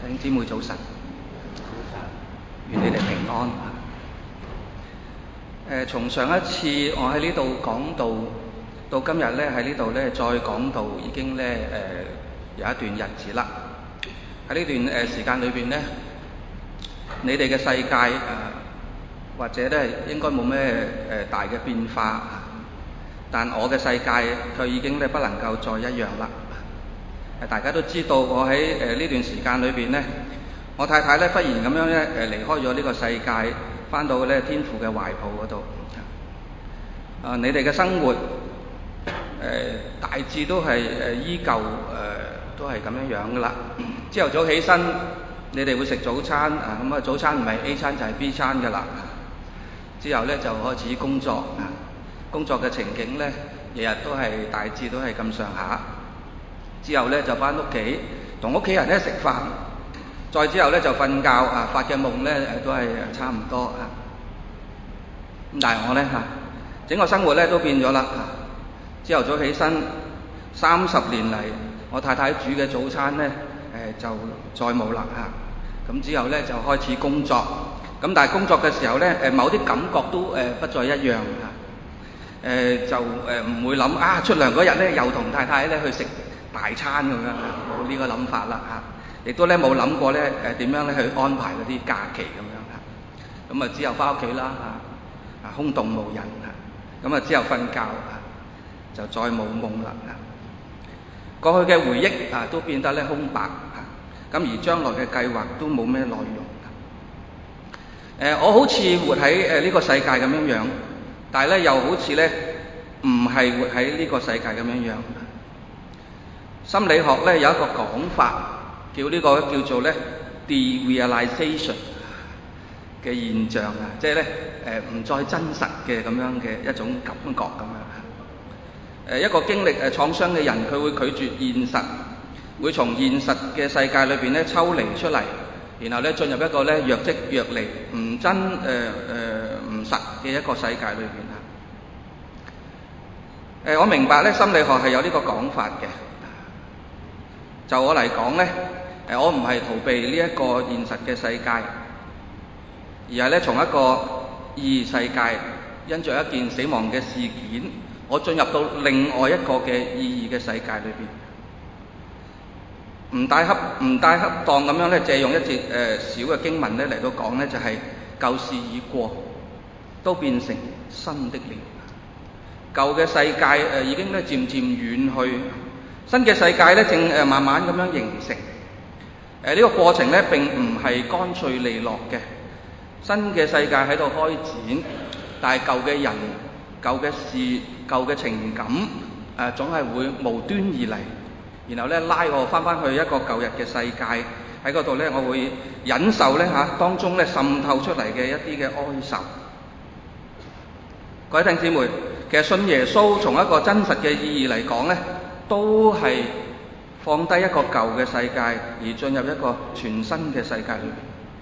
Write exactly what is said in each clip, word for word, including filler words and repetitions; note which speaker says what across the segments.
Speaker 1: 弟兄姊妹早晨，願你哋平安。誒，從上一次我喺呢度講道，到今日咧喺呢度咧再講道，已經咧誒有一段日子啦。喺呢段誒時間裏邊咧，你哋嘅世界誒或者咧應該冇咩誒大嘅變化，但我嘅世界佢已經咧不能夠再一樣啦。誒，大家都知道我喺誒呢段時間裏邊咧，我太太咧忽然咁樣咧誒離開咗呢個世界，返到咧天父嘅懷抱嗰度。啊，你哋嘅生活誒、呃、大致都係誒依舊誒、呃、都係咁樣樣噶啦。朝頭早起身，你哋會食早餐啊，咁啊早餐唔係 A 餐就係 B 餐噶啦。之後咧就開始工作啊，工作嘅情景咧日日都係大致都係咁上下。之後咧就返屋企同屋企人咧食飯，再之後咧就瞓覺啊，發嘅夢咧誒都係差唔多啊。咁但係我咧嚇整個生活咧都變咗啦。朝頭早起身，三十年嚟我太太煮嘅早餐咧誒就再冇啦嚇。咁之後咧就開始工作，咁但係工作嘅時候咧誒某啲感覺都誒不再一樣嚇。誒就誒唔會諗啊出糧嗰日咧又同太太咧去食大餐咁樣，冇呢個諗法啦嚇，亦都咧冇諗過咧誒點樣咧去安排嗰啲假期咁樣嚇。咁啊之後返屋企啦嚇，啊空洞無人嚇，咁啊之後瞓覺啊就再冇夢啦嚇。過去嘅回憶啊都變得咧空白嚇，咁而將來嘅計劃都冇咩內容。誒我好似活喺誒呢個世界咁樣樣，但係咧又好似咧唔係活喺呢個世界咁樣樣。心理學咧有一個講法，叫呢個叫做咧 derealization 嘅現象啊，即係咧誒唔再真實嘅咁樣嘅一種感覺咁樣。誒一個經歷誒創傷嘅人，佢會拒絕現實，會從現實嘅世界裏邊咧抽離出嚟，然後咧進入一個咧若即若離、唔真誒誒唔實嘅一個世界裏邊啊。誒我明白咧心理學係有呢個講法嘅。就我嚟講咧，誒我唔係逃避呢一個現實嘅世界，而係咧從一個意義世界，因着一件死亡嘅事件，我進入到另外一個嘅意義嘅世界裏邊，唔帶恰唔帶恰當咁樣咧，借用一節誒小嘅經文咧嚟到講咧，就係、是、舊事已過，都變成新的了。舊嘅世界誒已經咧漸漸遠去。新嘅世界咧正誒慢慢咁樣形成，誒、這、呢個過程咧並唔係乾脆利落嘅。新嘅世界喺度開展，但係舊嘅人、舊嘅事、舊嘅情感誒總係會無端而嚟，然後咧拉我翻翻去一個舊日嘅世界，喺嗰度咧我會忍受咧嚇當中咧滲透出嚟嘅一啲嘅哀愁。各位弟兄姊妹，其實信耶穌從一個真實嘅意義嚟講咧，都係放低一個舊嘅世界，而進入一個全新嘅世界裏面。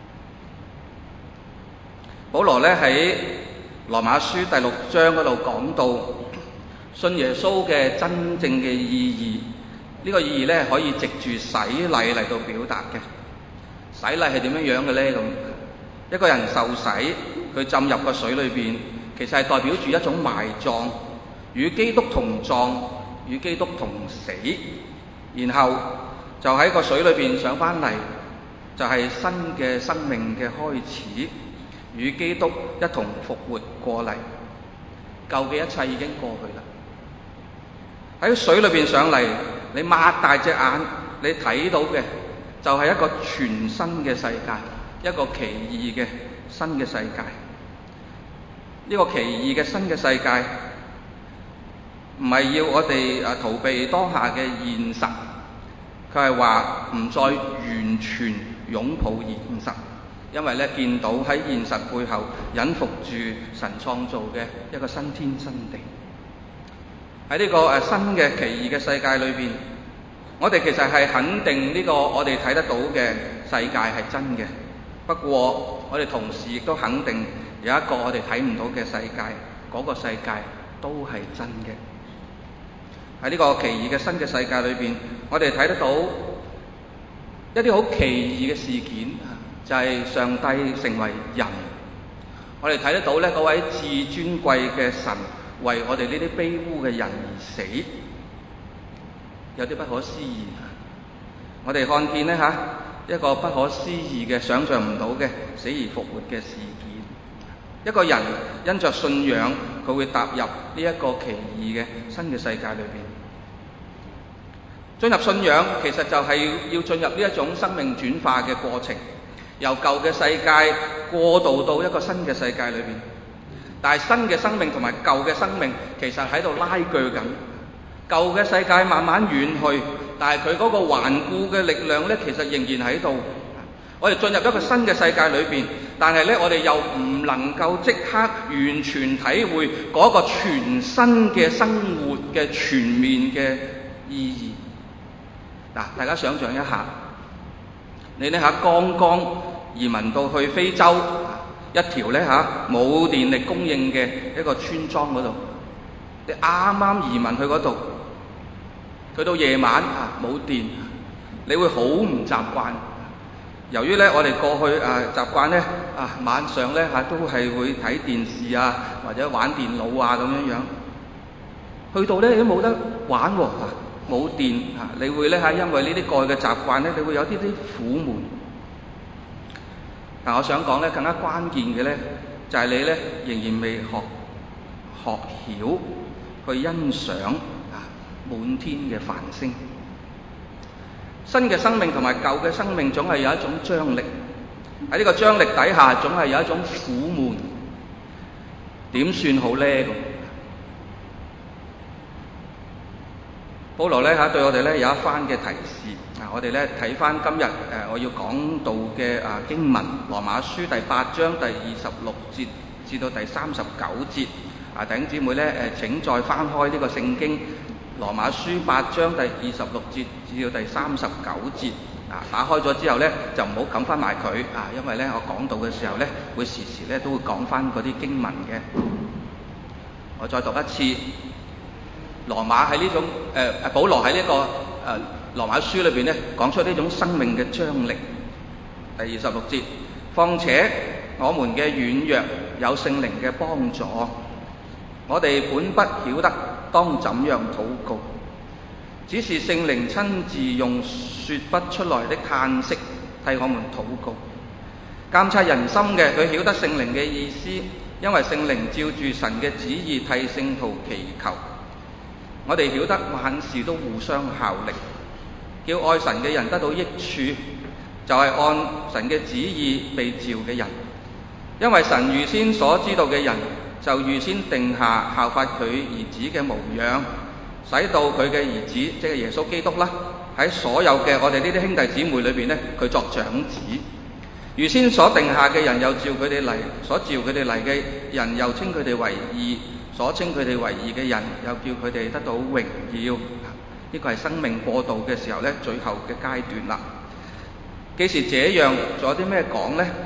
Speaker 1: 保羅咧喺羅馬書第六章嗰度講到，信耶穌嘅真正嘅意義，呢、這個意義咧可以藉住洗禮嚟到表達嘅。洗禮係點樣樣嘅咧？咁一個人受洗，佢浸入個水裏邊，其實係代表住一種埋葬，與基督同葬，與基督同死，然後就喺個水裏邊上翻嚟，就係、是、新嘅生命嘅開始，與基督一同復活過嚟。舊嘅一切已經過去啦。喺水裏邊上嚟，你擘大隻眼，你睇到嘅就係一個全新嘅世界，一個奇異嘅新嘅世界。呢、這個奇異嘅新嘅世界，唔係要我哋啊逃避當下嘅現實，佢係話唔再完全擁抱現實，因為咧見到喺現實背後隱伏住神創造嘅一個新天新地。喺呢個誒新嘅奇異嘅世界裏邊，我哋其實係肯定呢個我哋睇得到嘅世界係真嘅，不過我哋同時亦都肯定有一個我哋睇唔到嘅世界，嗰個世界都係真嘅。喺呢個奇異嘅新嘅世界裏邊，我哋睇得到一啲好奇異嘅事件，就係上帝成為人。我哋睇得到咧，嗰位至尊貴嘅神為我哋呢啲卑污嘅人而死，有啲不可思議。我哋看見咧嚇一個不可思議嘅、想像唔到嘅死而復活嘅事件。一個人因着信仰，佢會踏入呢一個奇異嘅新嘅世界裏邊。進入信仰其實就係要進入呢一種生命轉化嘅過程，由舊嘅世界過渡到一個新嘅世界裏邊。但係新嘅生命同埋舊嘅生命其實喺度拉鋸緊，舊嘅世界慢慢遠去，但係佢嗰個頑固嘅力量咧，其實仍然喺度。我哋進入一個新嘅世界裏邊，但係咧我哋又唔能夠即刻完全體會嗰個全新嘅生活嘅全面嘅意義。嗱，大家想象一下，你呢下剛剛移民到去非洲一條呢下冇電力供應嘅一個村莊嗰度，你啱啱移民去嗰度，去到夜晚啊冇電，你會好唔習慣。由於咧我哋過去啊習慣咧啊晚上咧嚇、啊、都係會睇電視啊或者玩電腦啊咁樣樣，去到咧都冇得玩喎、啊、冇電嚇、啊，你會咧嚇、啊、因為呢啲過去嘅習慣咧，你會有啲啲苦悶。但我想講咧更加關鍵嘅咧就係、是、你咧仍然未學學曉去欣賞啊滿天嘅繁星。新嘅生命同埋舊嘅生命總係有一種張力，喺呢個張力底下總係有一種苦悶，點算好呢？保羅咧嚇對我哋咧有一番嘅提示啊！我哋咧睇翻今日誒我要講到嘅啊經文《羅馬書》第八章第二十六節至到第三十九節啊，弟兄姊妹咧誒請再翻開呢個聖經。羅馬書八章第二十六節至到第三十九節啊，打開咗之後咧就唔好冚翻埋佢啊，因為咧我講到嘅時候咧會時時咧都會講翻嗰啲經文嘅。我再讀一次，羅馬喺呢種誒誒、呃、保羅喺呢、這個誒、呃、羅馬書裏邊咧講出呢種生命嘅張力。第二十六節，況且我們嘅軟弱有聖靈嘅幫助，我哋本不曉得當怎樣禱告，只是聖靈親自用說不出來的嘆息替我們禱告。監察人心嘅，佢曉得聖靈嘅意思，因為聖靈照住神嘅旨意替聖徒祈求。我哋曉得萬事都互相效力，叫愛神嘅人得到益處，就係、是、按神嘅旨意被召嘅人。因為神預先所知道嘅人，就預先定下效法佢兒子嘅模樣，使到佢嘅兒子即係耶穌基督啦，喺所有嘅我哋呢啲兄弟姊妹裏邊咧，佢作長子。預先所定下嘅人，又召佢哋嚟；所召佢哋嚟嘅人，又稱佢哋為義；所稱佢哋為義嘅人，又叫佢哋得到榮耀。呢個係生命過渡嘅時候咧，最後嘅階段啦。既是這樣，仲有啲咩講呢？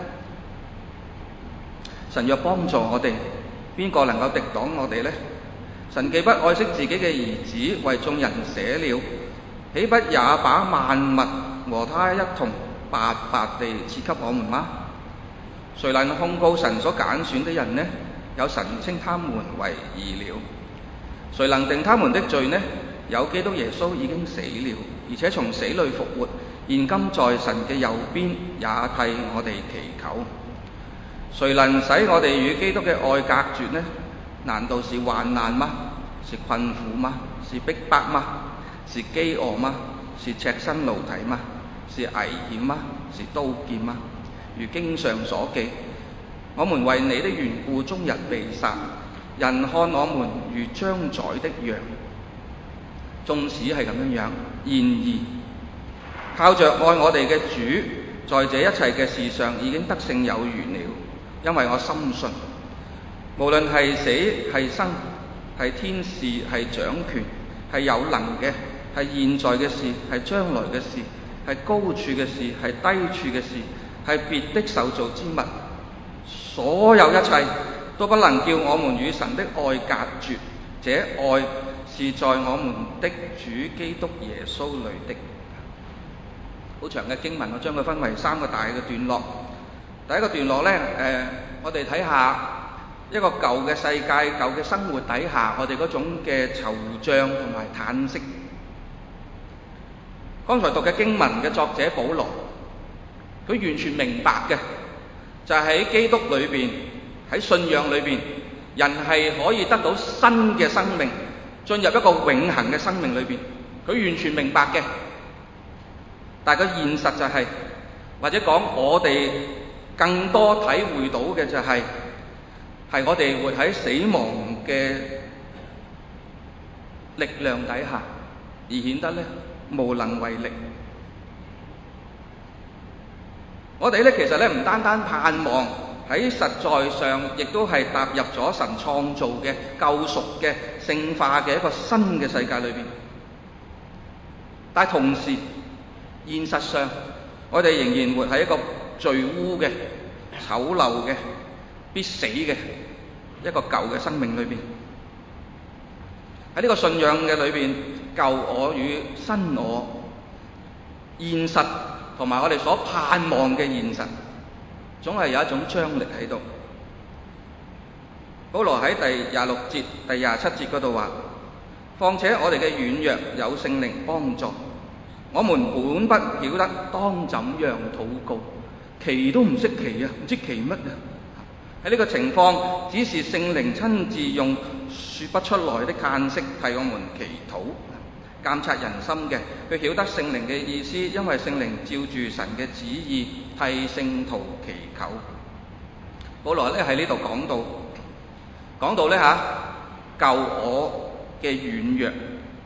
Speaker 1: 神若幫助我哋，邊個能夠敵擋我哋呢？神既不愛惜自己嘅兒子，為眾人捨了，豈不也把萬物和他一同白白地賜給我們嗎？誰能控告神所揀選的人呢？有神稱他們為義了。誰能定他們的罪呢？有基督耶穌已經死了，而且從死裏復活，現今在神嘅右邊，也替我哋祈求。誰能使我哋與基督嘅愛隔絕呢？難道是患難嗎？是困苦嗎？是逼迫嗎？是飢餓嗎？是赤身露體嗎？是危險嗎？是刀劍嗎？如經上所記，我們為你的緣故終日被殺，人看我們如將宰的羊。縱使係咁樣樣，然而靠着愛我哋嘅主，在這一切嘅事上已經得勝有餘了。因為我深信，無論係死係生，係天使係掌權，係有能嘅，係現在嘅事，係將來嘅事，係高處嘅事，係低處嘅事，係別的受造之物，所有一切都不能叫我們與神的愛隔絕。這愛是在我們的主基督耶穌裏的。 好長嘅經文，我將佢分為三個大嘅段落。第一個段落呢，誒，我哋睇下一個舊嘅世界、舊嘅生活底下，我哋嗰種嘅惆悵同埋嘆息。剛才讀嘅經文嘅作者保羅，佢完全明白嘅，就係喺基督裏邊，喺信仰裏邊，人係可以得到新嘅生命，進入一個永恆嘅生命裏邊。佢完全明白嘅，但係個現實就係，或者講我哋更多體會到嘅就係，係我哋活喺死亡嘅力量底下，而顯得咧無能為力。我哋咧其實咧唔單單盼望喺實在上，亦都係踏入咗神創造嘅救贖嘅聖化嘅一個新嘅世界裏邊。但係同時，現實上，我哋仍然活喺一個罪污嘅、醜陋嘅、必死嘅一個舊嘅生命裏邊。喺呢個信仰嘅裏邊，舊我與新我，現實同埋我哋所盼望嘅現實，總係有一種張力喺度。保羅喺第廿六節、第廿七節嗰度話：況且我哋嘅軟弱有聖靈幫助，我們本不曉得當怎樣禱告，祈都唔識祈啊，唔知祈乜啊！喺呢個情況，只是聖靈親自用說不出來的嘆息替我們祈禱。監察人心嘅，佢曉得聖靈嘅意思，因為聖靈照住神嘅旨意替聖徒祈求。保羅咧喺呢度講到，講到咧吓舊我嘅軟弱，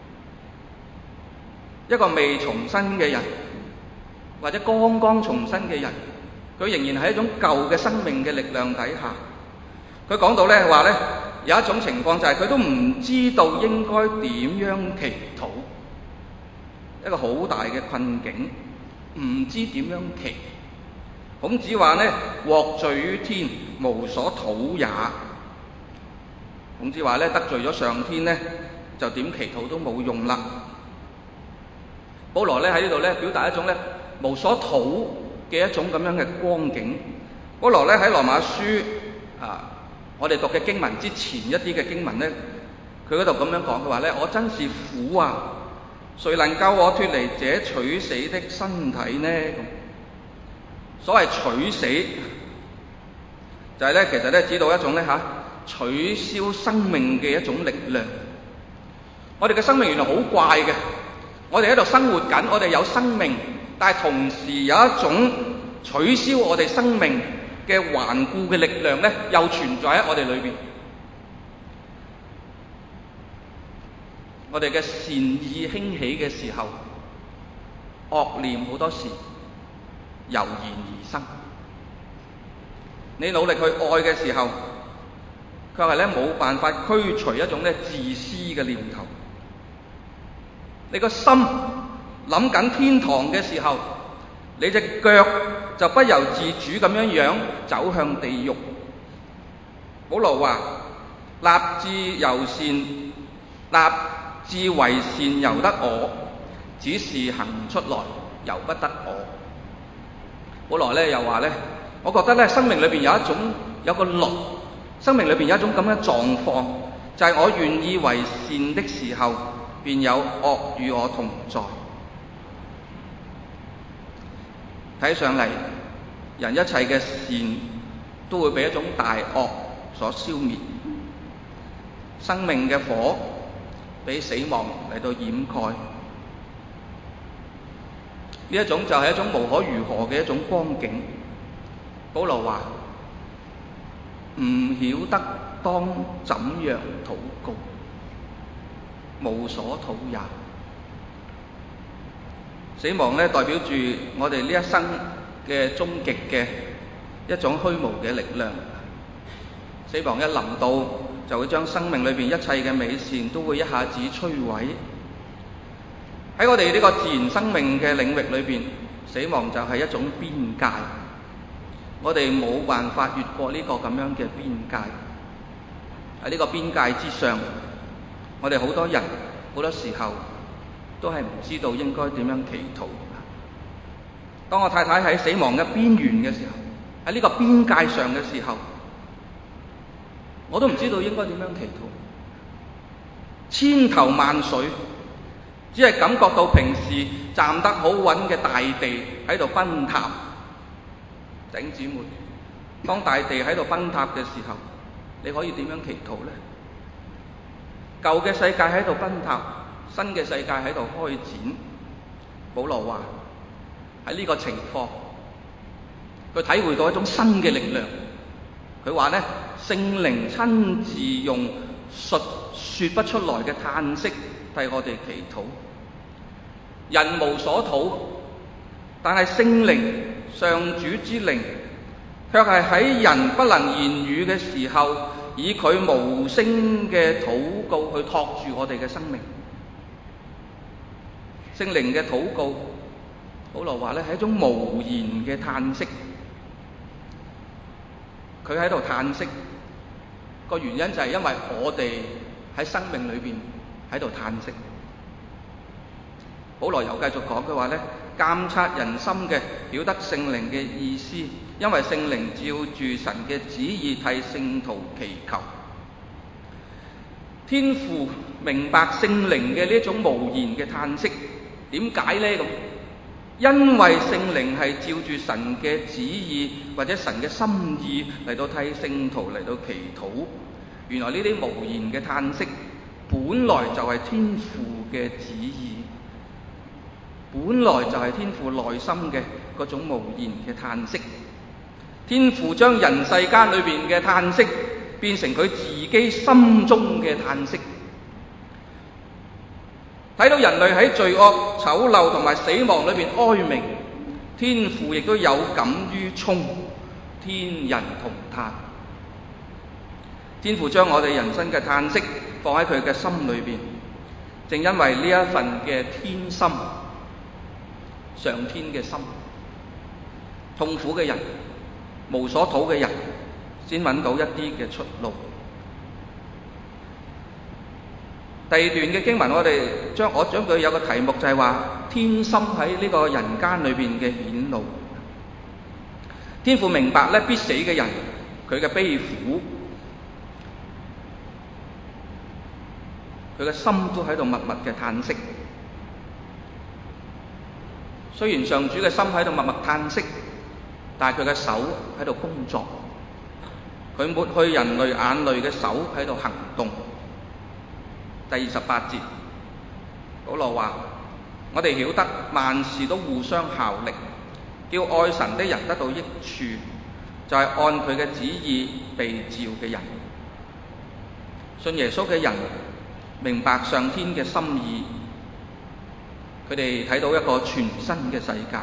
Speaker 1: 一個未重生嘅人，或者剛剛重生嘅人，佢仍然係一種舊嘅生命嘅力量底下。佢講到咧話咧，有一種情況就係佢都唔知道應該點樣祈禱，一個好大嘅困境，唔知點樣祈。孔子話咧：獲罪於天，無所禱也。孔子話咧，得罪咗上天咧，就點祈禱都冇用啦。保羅咧喺呢度咧表達一種咧無所禱嘅一種咁樣嘅光景。保羅咧喺羅馬書啊，我哋讀嘅經文之前一啲嘅經文咧，佢嗰度咁樣講，佢話咧：我真是苦啊！誰能救我脫離這取死的身體呢？所謂取死，就係咧其實咧指到一種咧嚇取消生命嘅一種力量。我哋嘅生命原來好怪嘅，我哋喺度生活緊，我哋有生命，但係同時有一種取消我哋生命嘅頑固嘅力量咧，又存在喺我哋裏邊。我哋嘅善意興起嘅時候，惡念好多時油然而生。你努力去愛嘅時候，卻係咧冇辦法驅除一種咧自私嘅念頭。你個心諗緊天堂嘅時候，你隻腳就不由自主咁樣樣走向地獄。保羅話：立志由善，立志為善由得我，只是行出來由不得我。保羅咧又話咧，我覺得咧生命裏邊有一種有個律，生命裏邊有一種咁嘅狀況，就係、是、我願意為善的時候，便有惡與我同在。睇上嚟，人一切嘅善都會被一種大惡所消滅，生命嘅火俾死亡嚟到掩蓋。呢一種就係一種無可如何嘅一種光景。保羅話：唔曉得當怎樣禱告，無所禱也。死亡咧代表住我哋呢一生嘅終極嘅一種虛無嘅力量。死亡一臨到，就會將生命裏邊一切嘅美善都會一下子摧毀。喺我哋呢個自然生命嘅領域裏邊，死亡就係一種邊界，我哋冇辦法越過呢個咁樣嘅邊界。喺呢個邊界之上，我哋好多人好多時候都係唔知道應該點樣祈禱。 當我太太喺死亡嘅邊緣嘅時候，喺呢個邊界上嘅時候，我都唔知道應該點樣祈禱。千頭萬緒，只係感覺到平時站得好穩嘅大地喺度崩塌。弟兄姊妹，當大地喺度崩塌嘅時候，你可以點樣祈禱呢？舊嘅世界喺度崩塌，新嘅世界喺度開展。保羅話喺呢個情況，佢體會到一種新嘅力量。佢話呢，聖靈親自用述說不出來嘅嘆息替我哋祈禱。人無所禱，但係聖靈上主之靈卻係喺人不能言語嘅時候，以佢無聲嘅禱告去托住我哋嘅生命。聖靈嘅禱告，保羅話咧係一種無言嘅嘆息。佢喺度嘆息，個原因就係因為我哋喺生命裏邊喺度嘆息。保羅又繼續講，佢話咧，監察人心嘅曉得聖靈嘅意思，因為聖靈照住神嘅旨意替聖徒祈求。天父明白聖靈嘅呢種無言嘅嘆息，點解呢？咁因為聖靈係照住神嘅旨意或者神嘅心意嚟到替聖徒嚟到祈禱。原來呢啲無言嘅嘆息本來就係天父嘅旨意，本來就係天父內心嘅嗰種無言嘅嘆息。天父將人世間裏邊嘅嘆息變成佢自己心中嘅嘆息。睇到人類喺罪惡、醜陋同埋死亡裏邊哀鳴，天父亦都有感於衷，天人同嘆。天父將我哋人生嘅嘆息放喺佢嘅心裏邊，正因為呢一份嘅天心，上天嘅心，痛苦嘅人、無所禱嘅人，先揾到一啲嘅出路。第二段嘅經文，我哋將我將佢有個題目就係話天心喺呢個人間裏邊嘅顯露。天父明白咧必死嘅人佢嘅悲苦，佢嘅心都喺度默默嘅嘆息。雖然上主嘅心喺度默默嘆息，但係佢嘅手喺度工作，佢抹去人類眼淚嘅手喺度行動。第二十八節，保羅話：我哋曉得萬事都互相效力，叫愛神的人得到益處，就係按佢嘅旨意被召嘅人。信耶穌嘅人明白上天嘅心意，佢哋睇到一個全新嘅世界。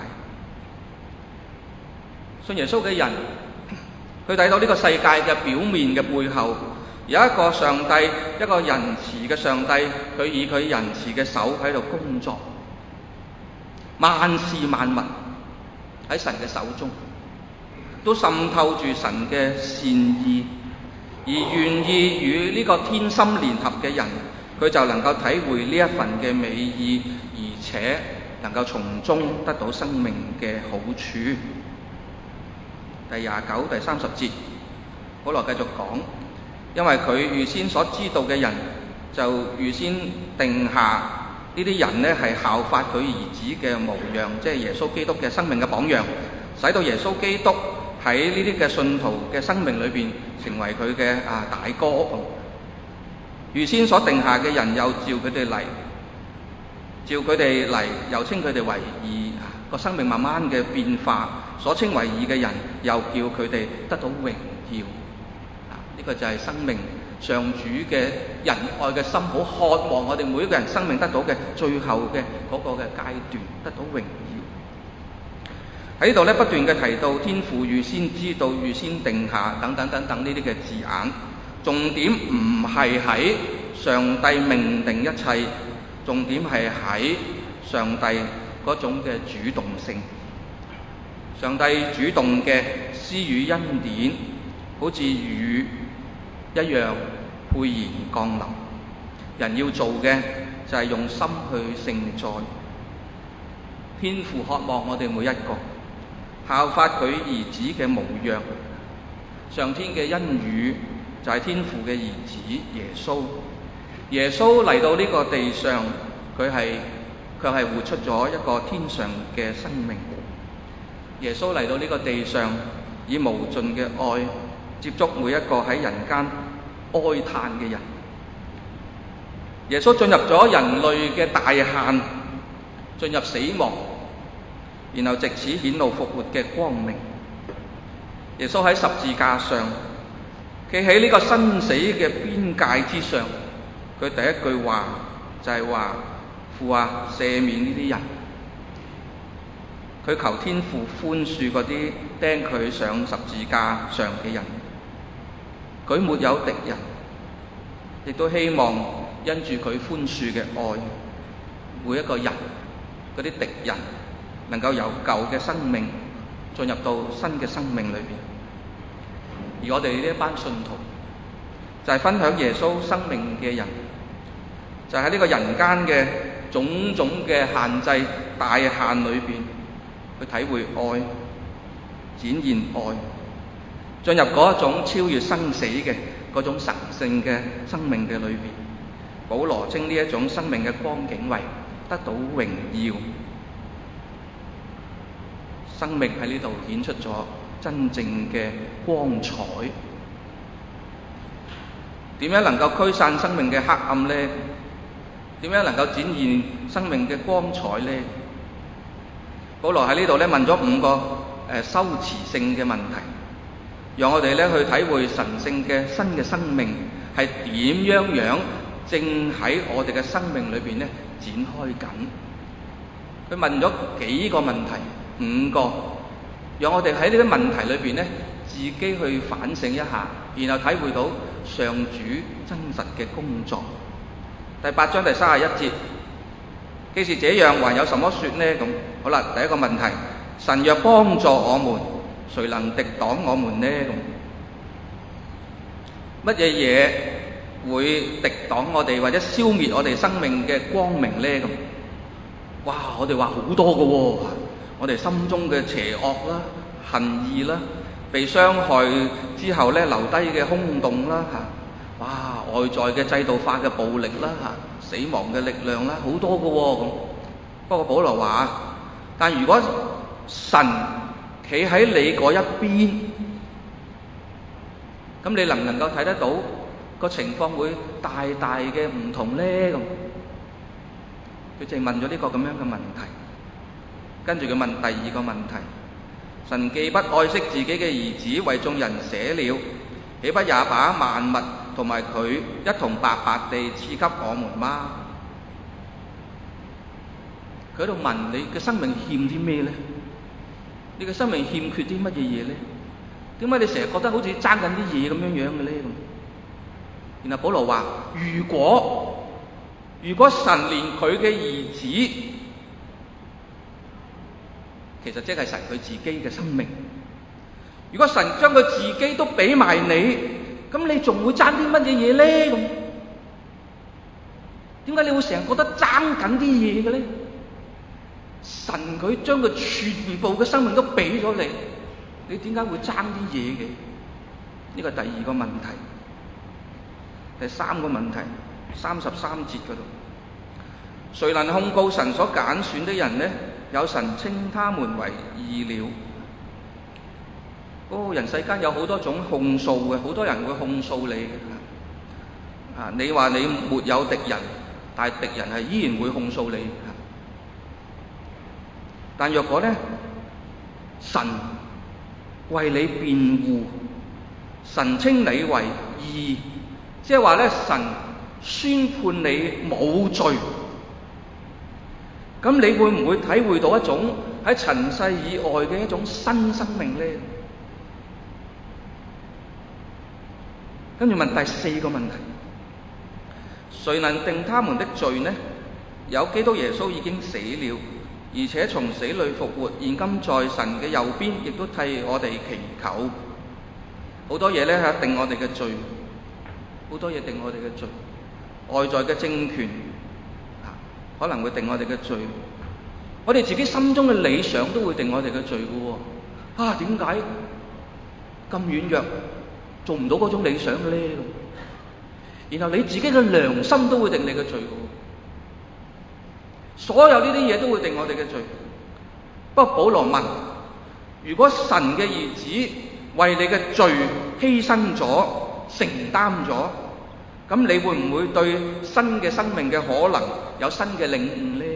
Speaker 1: 信耶穌嘅人，佢睇到呢個世界嘅表面嘅背後，有一個上帝，一個仁慈嘅上帝，佢以佢仁慈嘅手喺度工作，萬事萬物喺神嘅手中，都滲透住神嘅善意，而願意與呢個天心聯合嘅人，佢就能夠體會呢一份嘅美意，而且能夠從中得到生命嘅好處。第廿九、第三十節，保羅繼續講，因為佢預先所知道嘅人，就預先定下呢啲人呢係效法佢兒子嘅模樣，即係耶穌基督嘅生命嘅榜樣，使到耶穌基督喺呢啲嘅信徒嘅生命裏邊成為佢嘅啊大哥。預先所定下嘅人，又召佢哋嚟，召佢哋嚟，又稱佢哋為義。個生命慢慢嘅變化，所稱為義嘅人，又叫佢哋得到榮耀。啊，呢個就係生命上主嘅仁愛嘅心，好渴望我哋每一個人生命得到嘅最後嘅嗰個嘅階段，得到榮耀。喺呢度咧不斷嘅提到天父預先知道、預先定下等等等等呢啲嘅字眼，重點唔係喺上帝命定一切，重點係喺上帝嗰種嘅主動性。上帝主動嘅施予恩典，好似雨一樣沛然降臨。人要做嘅就係用心去承載。天父渴望我哋每一個效法佢兒子嘅模樣。上天嘅恩語就係天父嘅兒子耶穌。耶穌嚟到呢個地上，佢係卻係活出咗一個天上嘅生命。耶穌嚟到呢個地上，以無盡嘅愛接觸每一個喺人間哀嘆嘅人。耶穌進入咗人類嘅大限，進入死亡，然後藉此顯露復活嘅光明。耶穌喺十字架上，企喺呢個生死嘅邊界之上，佢第一句話就係話：父啊，赦免呢啲人。佢求天父寬恕嗰啲釘佢上十字架上嘅人。佢沒有敵人，亦都希望因住佢寬恕嘅愛，每一個人嗰啲敵人能夠由舊嘅生命進入到新嘅生命裏邊。而我哋呢一班信徒就係分享耶穌生命嘅人，就喺呢個人間嘅種種嘅限制大限裏邊去體會愛，展現愛，進入嗰一種超越生死嘅嗰種神聖嘅生命嘅裏邊。保羅稱呢一種生命嘅光景為得到榮耀。生命喺呢度顯出咗真正嘅光彩。點樣能夠驅散生命嘅黑暗呢？點樣能夠展現生命嘅光彩呢？保羅喺呢度咧問咗五個誒、呃、修辭性嘅問題，讓我哋咧去體會神聖嘅新嘅生命係點樣樣正喺我哋嘅生命裏邊咧展開緊。佢問咗幾個問題，五個，讓我哋喺呢啲問題裏邊咧自己去反省一下，然後體會到上主真實嘅工作。第八章第三十一節，既是這樣，還有什麼說呢？咁好啦，第一個問題，神若幫助我們，誰能敵擋我們呢？咁乜嘢嘢會敵擋我哋或者消滅我哋生命嘅光明呢？咁哇，我哋話好多嘅喎，我哋心中嘅邪惡啦、恨意啦、被傷害之後咧留低嘅空洞啦嚇。哇！外在嘅制度化嘅暴力啦嚇，死亡嘅力量啦，好多嘅喎咁。不過保羅話，但如果神企喺你嗰一邊，咁你能唔能夠睇得到個情況會大大嘅唔同呢？咁佢淨問咗呢個咁樣嘅問題，跟住佢問第二個問題：神既不愛惜自己嘅兒子，為眾人捨了，豈不也把萬物同埋佢一同白白地賜給我們嗎？佢喺度問你嘅生命欠啲咩呢？你嘅生命欠缺啲乜嘢嘢呢？點解你成日覺得好似爭緊啲嘢咁樣樣嘅呢？然後保羅話：如果如果神連佢嘅兒子，其實即係神佢自己嘅生命，如果神將佢自己都俾埋你，咁你仲會爭啲乜嘢嘢呢？咁點解你會成日覺得爭緊啲嘢嘅呢？神佢將佢全部嘅生命都俾咗你，你點解會爭啲嘢嘅？呢個第二個問題。第三個問題，三十三節嗰度，誰能控告神所揀選的人呢？有神稱他們為義了。哦，人世間有好多種控訴嘅，好多人會控訴你嘅。啊，你話你沒有敵人，但係敵人係依然會控訴你。但若果呢，神為你辯護，神稱你為義，即係話咧，神宣判你冇罪，咁你會唔會體會到一種喺塵世以外嘅一種新生命呢？跟住問第四個問題：誰能定他們的罪呢？有基督耶穌已經死了，而且從死裏復活，現今在神嘅右邊，亦都替我哋祈求。好多嘢咧係定我哋嘅罪，好多嘢定我哋嘅罪。外在嘅政權啊，可能會定我哋嘅罪。我哋自己心中嘅理想都會定我哋嘅罪嘅喎。 啊，點解咁軟弱，做唔到嗰種理想嘅咧？然後你自己嘅良心都會定你嘅罪，所有呢啲嘢都會定我哋嘅罪。不過保羅問：如果神嘅兒子為你嘅罪犧牲咗、承擔咗，咁你會唔會對新嘅生命嘅可能有新嘅領悟呢？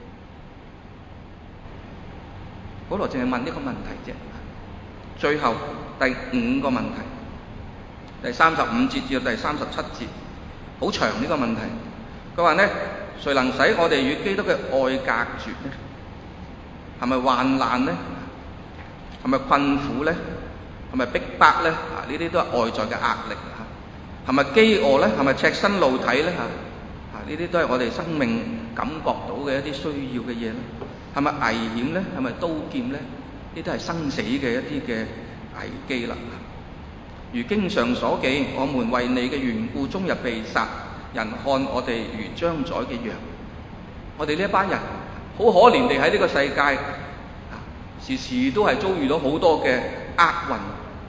Speaker 1: 保羅淨係問呢個問題啫。最後第五個問題，第三十五節至到第三十七節，好長呢個問題。佢話呢：誰能使我哋與基督嘅愛隔絕呢？係咪患難呢？係咪困苦呢？係咪逼迫呢？啊，呢啲都係外在嘅壓力啊！係咪飢餓呢？係咪赤身露體呢？啊，呢啲都係我哋生命感覺到嘅一啲需要嘅嘢呢？係咪危險呢？係咪刀劍呢？呢啲係生死嘅一啲嘅危機啦。如經上所記，我們為你嘅緣故終日被殺，人看我哋如將宰嘅羊。我哋呢一班人好可憐地喺呢個世界，啊，時時都係遭遇到好多嘅厄運。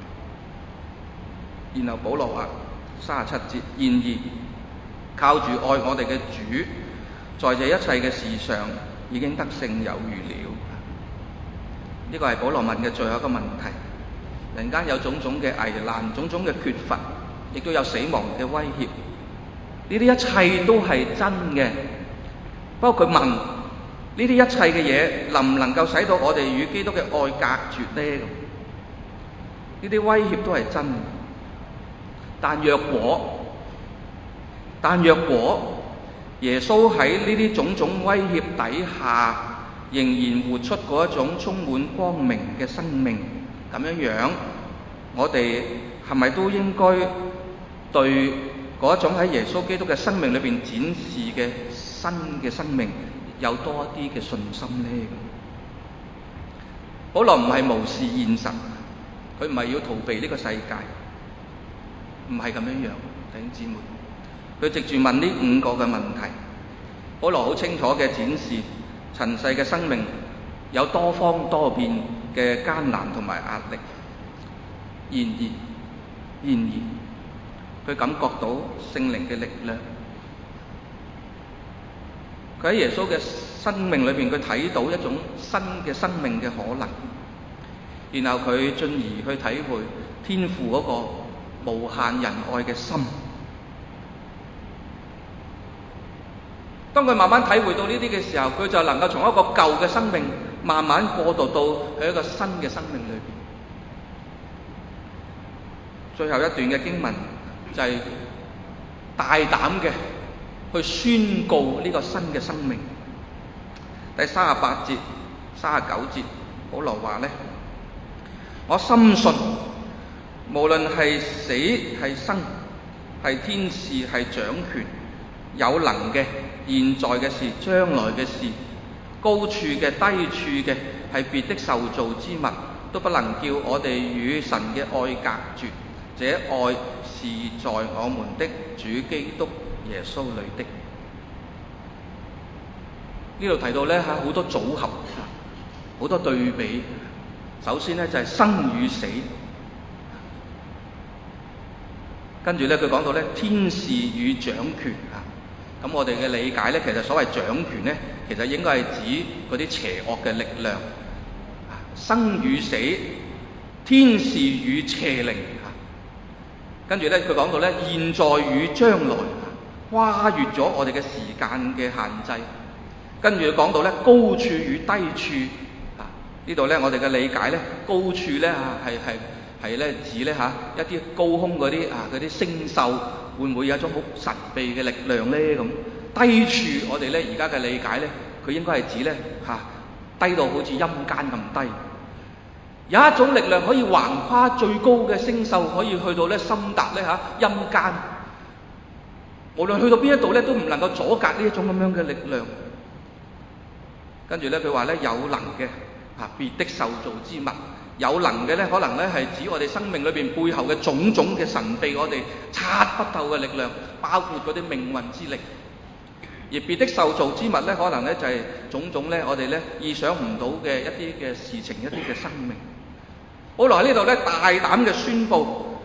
Speaker 1: 然後保羅話三十七節：然而靠住愛我哋嘅主，在這一切嘅事上已經得勝有餘了。呢個係保羅問嘅最後一個問題。人間有種種嘅危難，種種嘅缺乏，亦都有死亡嘅威脅。呢啲一切都係真嘅。不過佢問：呢啲一切嘅嘢能唔能夠使到我哋與基督嘅愛隔絕呢？呢啲威脅都係真嘅。但若果，但若果耶穌喺呢啲種種威脅底下，仍然活出嗰一種充滿光明嘅生命，咁樣樣，我哋係咪都應該對嗰一種喺耶穌基督嘅生命裏邊展示嘅新嘅生命有多一啲嘅信心呢？保羅唔係無視現實，佢唔係要逃避呢個世界，唔係咁樣樣，弟兄姊妹。佢藉住問呢五個嘅問題，保羅好清楚嘅展示塵世嘅生命有多方多變嘅艱難同埋壓力。然而，然而，佢感覺到聖靈嘅力量。佢喺耶穌嘅生命裏邊，佢睇到一種新嘅生命嘅可能。然後佢進而去體會天父嗰個無限仁愛嘅心。當佢慢慢體會到呢啲嘅時候，佢就能夠從一個舊嘅生命慢慢過渡到去一個新嘅生命裏邊。最後一段嘅經文就係大膽嘅去宣告呢個新嘅生命。第三十八節、三十九節，保羅話呢：我深信，無論係死係生，係天使係掌權，有能嘅、現在嘅事、將來嘅事，高處嘅、低處嘅，係別的受造之物，都不能叫我哋與神嘅愛隔絕。這愛是在我們的主基督耶穌裏的。呢度提到呢，嚇好多組合，好多對比。首先呢，就係生與死，跟住呢，佢講到呢，天使與掌權啊。咁我哋嘅理解呢，其實所謂掌權呢，其實應該係指嗰啲邪惡嘅力量。生與死，天使與邪靈。跟住咧，佢講到咧，現在與將來，跨越咗我哋嘅時間嘅限制。跟住佢講到咧，高處與低處啊，呢度咧我哋嘅理解咧，高處咧啊係係係咧指咧嚇一啲高空嗰啲啊嗰啲星宿，會唔會有一種好神秘嘅力量咧？咁低處我哋咧而家嘅理解咧，佢應該係指咧嚇低到好似陰間咁低。有一種力量可以橫跨最高嘅星宿，可以去到咧深達咧嚇陰間。無論去到邊一度咧，都唔能夠阻隔呢一種咁樣嘅力量。跟住咧，佢話咧有能嘅啊，別的受造之物，有能嘅咧，可能咧係指我哋生命裏邊背後嘅種種嘅神秘，我哋測不透嘅力量，包括嗰啲命運之力。而別的受造之物咧，可能咧就係種種咧我哋咧意想唔到嘅一啲嘅事情，一啲嘅生命。 保羅喺呢度咧大膽嘅宣佈，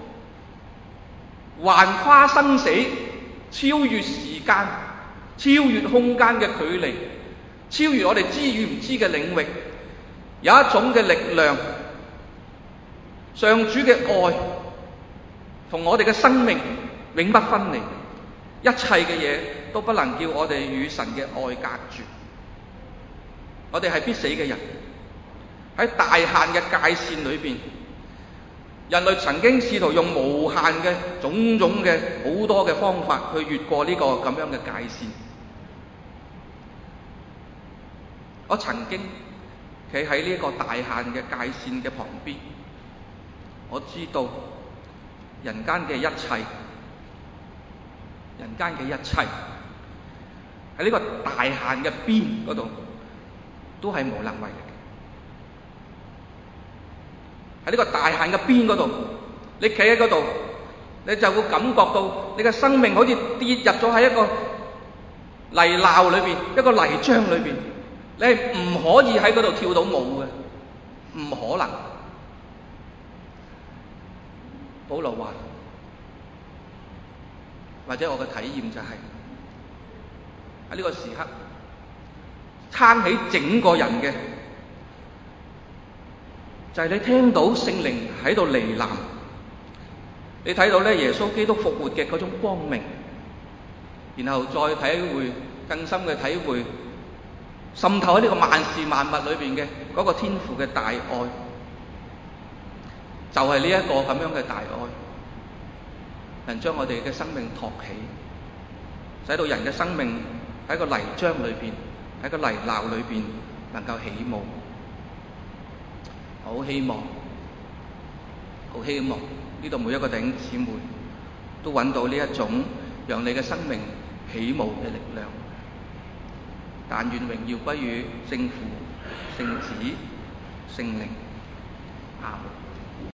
Speaker 1: 橫跨生死，超越時間，超越空間嘅距離，超越我哋知與唔知嘅領域，有一種嘅力量，上主嘅愛同我哋嘅生命永不分離，一切嘅嘢都不能叫我哋與神嘅愛隔絕。我哋係必死嘅人，喺大限嘅界線裏邊，人類曾經試圖用無限嘅種種嘅好多嘅方法去越過呢個咁樣嘅界線。我曾經企喺呢個大限嘅界線嘅旁邊，我知道人間嘅一切，人間嘅一切喺呢個大限嘅邊嗰度都係無能為力嘅。喺呢個大限嘅邊嗰度，你企喺嗰度，你就會感覺到你嘅生命好似跌入咗喺一個泥淖裏邊，一個泥漿裏邊，你係唔可以喺嗰度跳到舞嘅，唔可能。保羅話，或者我嘅體驗就係喺呢個時刻撐起整個人嘅，就係你聽到聖靈喺度呢喃，你睇到咧耶穌基督復活嘅嗰種光明，然後再體會更深嘅體會，滲透喺呢個萬事萬物裏邊嘅嗰個天父嘅大愛，就係呢一個咁樣嘅大愛，能將我哋嘅生命托起，使到人嘅生命喺個泥漿裏邊，喺個泥淖裏邊能夠起舞。我好希望，好希望呢度每一個弟兄姊妹都揾到呢一種讓你嘅生命起舞嘅力量。但願榮耀歸於聖父、聖子、聖靈。阿們。